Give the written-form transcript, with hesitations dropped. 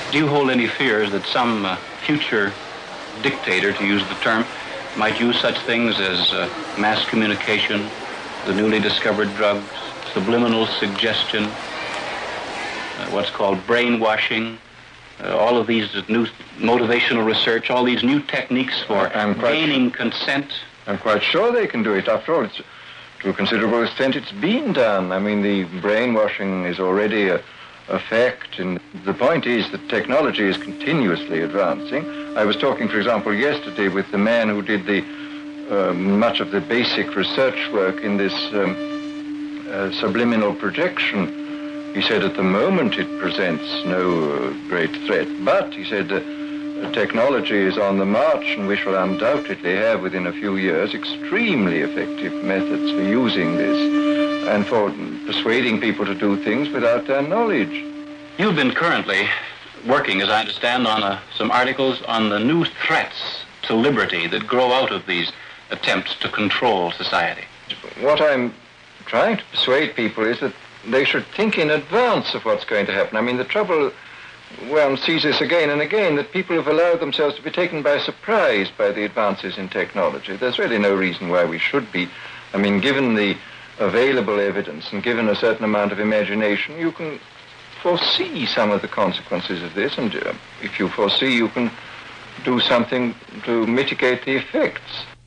Do you hold any fears that some future dictator, to use the term, might use such things as mass communication, the newly discovered drugs, subliminal suggestion, what's called brainwashing, all of these new motivational research, all these new techniques for gaining consent? I'm quite sure they can do it. After all, to a considerable extent, it's been done. I mean, the brainwashing is already a fact, and the point is that technology is continuously advancing. I was talking, for example, yesterday with the man who did much of the basic research work in this subliminal projection. He said at the moment it presents no great threat, but he said technology is on the march, and we shall undoubtedly have within a few years extremely effective methods for using this and for persuading people to do things without their knowledge. You've been currently working, as I understand, on some articles on the new threats to liberty that grow out of these attempts to control society. What I'm trying to persuade people is that they should think in advance of what's going to happen. I mean, the trouble, one sees this again and again, that people have allowed themselves to be taken by surprise by the advances in technology. There's really no reason why we should be. I mean, given the available evidence and given a certain amount of imagination, you can foresee some of the consequences of this, and if you foresee, you can do something to mitigate the effects.